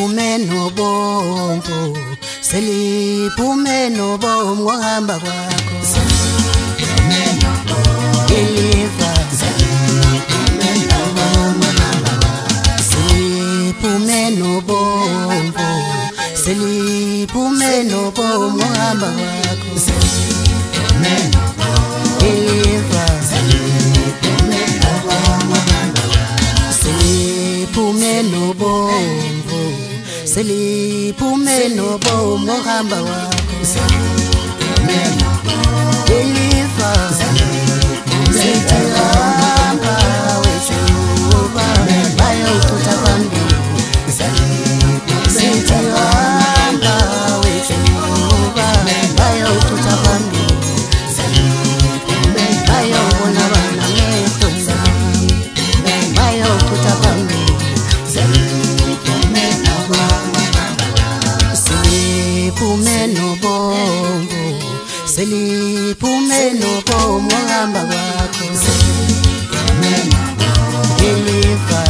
Seliphume nobomvu, seliphume nobomvu ngohamba kwakho. Seliphume nobomvu, ilifa. Seliphume nobomvu ngohamba kwakho. Seliphume nobomvu, seliphume nobomvu ngohamba kwakho. Seliphume nobomvu, ilifa. Seliphume nobomvu ngohamba kwakho. Seliphume nobomvu, seliphume nobomvu ngohamba kwakho. Seliphume nobomvu, ilifa. Sithi hamba wethuba bayokutha phambili. Sithi hamba wethuba bayokutha phambili. Bayobona abana ngethu bayokutha phambili. Seliphume nobomvu, seliphume nobomvu ngohamba kwakho. Seliphume nobomvu, ilifa.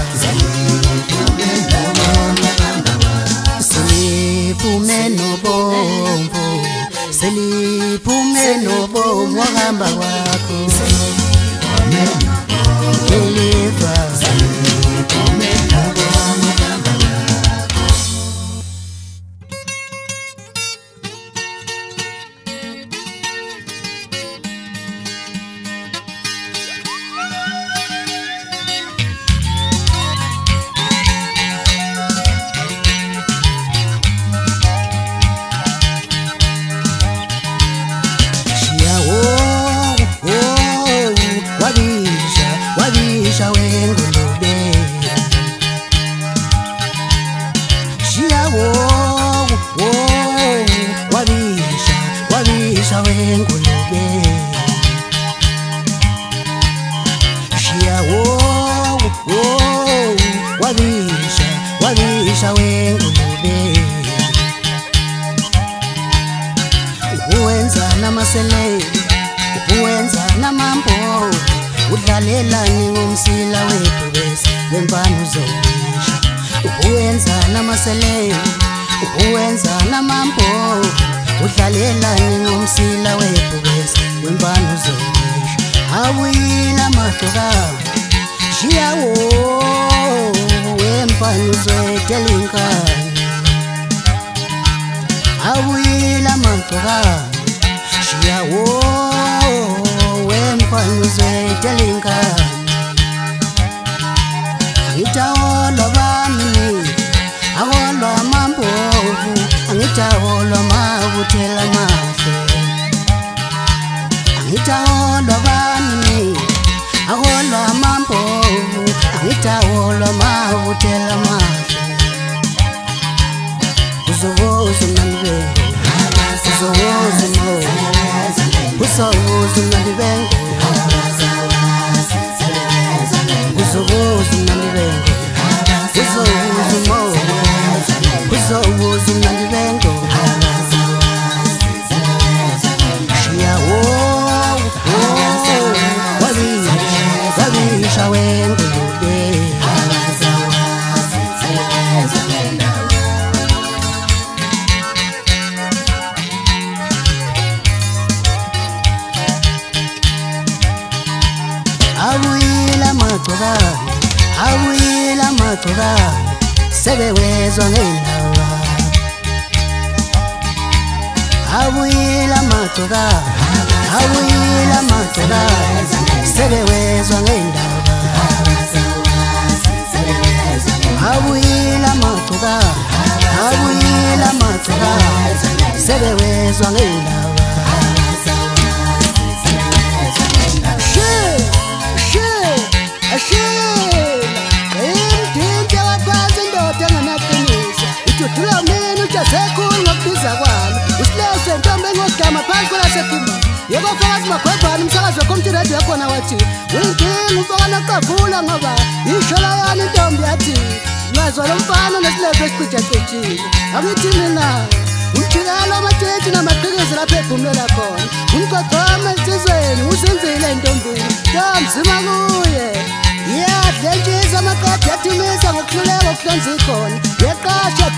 Seliphume nobomvu, seliphume nobomvu ngohamba kwakho. Seliphume nobomvu, ilifa. Seliphume nobomvu ngohamba kwakho. Wabisha wengulube, shia wabisha wengulube, shia wabisha wengulube. Uwenza namasele, uwenza namambo, udlalelani ngomsila wethu bese wemfana uzobisha. Uwenza namasele, uwenza namambo, udlalelani ngomsila wethu bese wemfana uzobisha. Awuyila mahloka shiyawo wemfana uzwetela inkani. Awuyila mahloka shiyawo wemfana uzwetela inkani. Angitawolwa bami, awolwa amambovu, angitawolwa mabuthela mahle. Angitawolwa bami, awolwa amambovu, angitawolwa mabuthela mahle. Uzowoza mnanibengo, uzowoza mo, uzowoza mnanibengo, uzowoza mnanibengo, uzowoza mo, uzowoza mnanibengo. Shiyawo wabisha wengulube. Awuyila mathoka sebewezwa ngendaba. Awuyila mathoka sebewezwa ngendaba. Awuyila mathoka sebewezwa ngendaba. Imdinda wakwazi indoda enganaqiniso, ijudula mina ujasekhulu ngokubiza kwalo. Usilese ntombi engogama phansi kwelasekhima, yebo fakazi magwebhana umsakazi weCommunity Radio yakhona wathi uyinkinga umfana qavula ngoba ishola yani intombi yathi ngazwa lo mfana nesilebe esicijacitshile. Angithi mina umjikelo amatshitshi namaqhikizi lapho ephumela khona, umgogoma esizweni uzinzile intombini yomzima kuye. Yeah, lenjiza amaqeda yathimisa ngokuhluleka okuhlonza ikhona. Yeqasha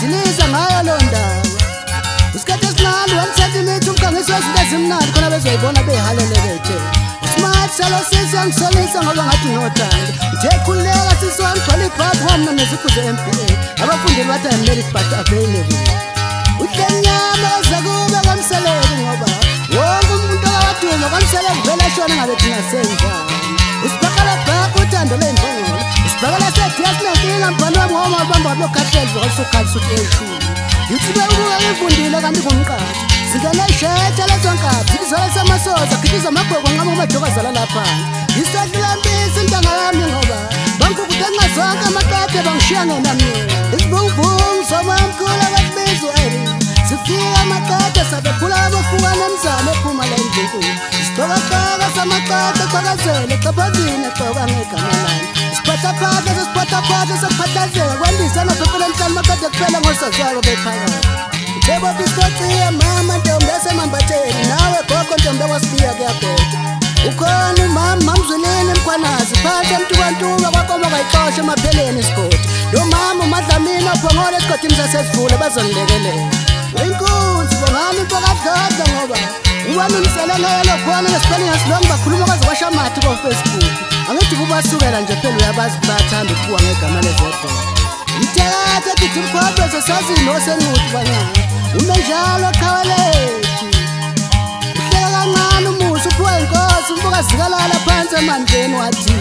bayadilisa ngayo lo ndaba usikhathi esincane 1 centimeter umkhangiso wezinto ezimnandi khona bezoyibona beyihalelekethe smart salo siyangisolisa ngoba ngathi unothando nje khuleka sisona khona ibhasi wona neziphuzo MBA abafundeli bathi merit but available uhlanyama ezakube kamseleki ngoba wonke umuntu owaduma kamseleki vele shona ngabe thina senjani usibakala bhaka uthando lendongolo usibakala sethi yasinenkinga mbhalo wami ngoma bamba lokhahlelo osukhalisa uthi eshumi yithi ubuka imfundile kanti ngumqathi singene shetsha lezonkaphi sizole samasoza khithiza amabhoko ngama umadokazala lapha yisehlambisa intanga yami ngoba bangikude ngazonke amakade bangishiya ngenamnyeni isibungubungu somamkhulu akabizwa sifika amakade sabephula abafukana emzamo ephuma la endlunkulu isibhakabhaka samakade cakazele cabazini exoka ngegama lami isiphathaphatha sesiphathaphatha sekuphathazeka kwandisa nabhephela emhlani makade kuphela ngosazwako bephakathi Jebo biskotia mama ntombi yasemambatheni nawe gogo ntombi yakwasibiya kuyabheda ukhona umama mzulini mkhwanazi phansi emntukantuka kwakoma kayixosha emapheleni isigodi lo mama umadlamini ophongole esigodini sasesivule bazongilekelela wenkunzi bongani impokadlodla ngoba ubalungisele ngelo khona ngesipelling yasilongo bakhuluma kwaze kwashamathi koFacebook angithi kubasukela nje phela uyabazi bathanda ukuwa ngegama lezebho Mthatha kithi mkhwaphe sesazini osenuthi banyana umenjalo qhawelethu uhleka kancane umusa uphuwa inkosi umboka zikalala phansi emandleni wathi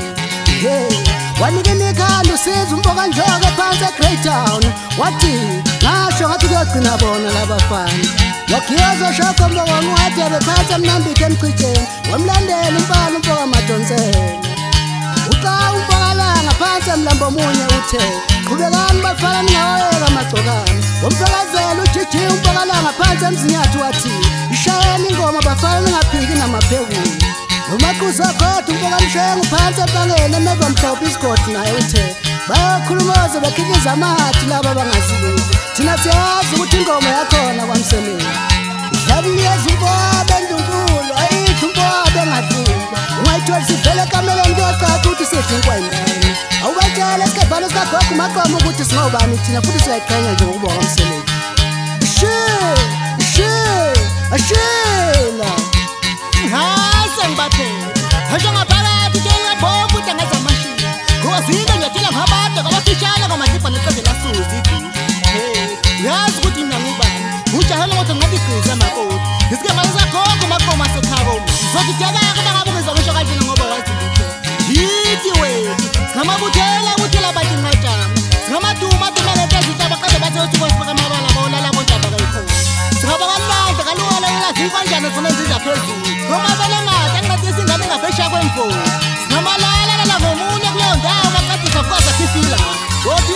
wanikela ikhanda usiza umboka njoka phansi eGreytown wathi ngasho ngathi kuyogcina bona labafana wakhiyozo shoko mboka ngiwadebe phansi emnambithe emchitheni wamlandela impala umboka madonsela uxa umboka langa phansi emlambo omunye uthe qhubekani bafana ningawayeka amagcokane womfakazela ujiji umboka langa phansi emzinyathi wathi ishayeni ingoma bafana ningaphiki namaphekulu nomaquza kodwa umboka mshengu phansi empangeni emeva mhlophe isigodi naye uthe bayakhulumoza bekhikiza amathi laba bangazilungi thina siyazi ukuthi ingoma yakhona kwamsemeni idlabuliyeza umboba endunkulu ayithi umboba engadlumba ungayitholi sivele kameleni kuyocaca ukuthi sidlinkwa yindani awubatshela esikebhalo sikagogo umaqoma ukuthi singobani thina futhi siyayiqhenya nje ngokuba kwamseleni ashela ngase ngibaphela hasho ngaphakathi njengabhoko ukuthi angazamashini ngoba zinto ngiyatshela ngabantu abafishane kwamadipha necezela suzi yazi ukuthi mina ngubani ujahela ngothi ngathi igqiza makoti ngisike malisa gogo maqoma sekhabo zothi dyakaka bangabe ngizokisho kanjena ngoba wazi yithi wethu ngamabuthela uthela bathi ngajama ngamaduma tumelete izitaba kade bathe uthi kwasifaka amabala bawolala bontaba kayikhona singaba kamnandi kaluwala lazi kanjani zona nziza phezulu ngoba belemata ngathi singane ngafesha kwemfo singamalala la ngomunye kuleyo ndawo bakade sakwazi sifila ngothi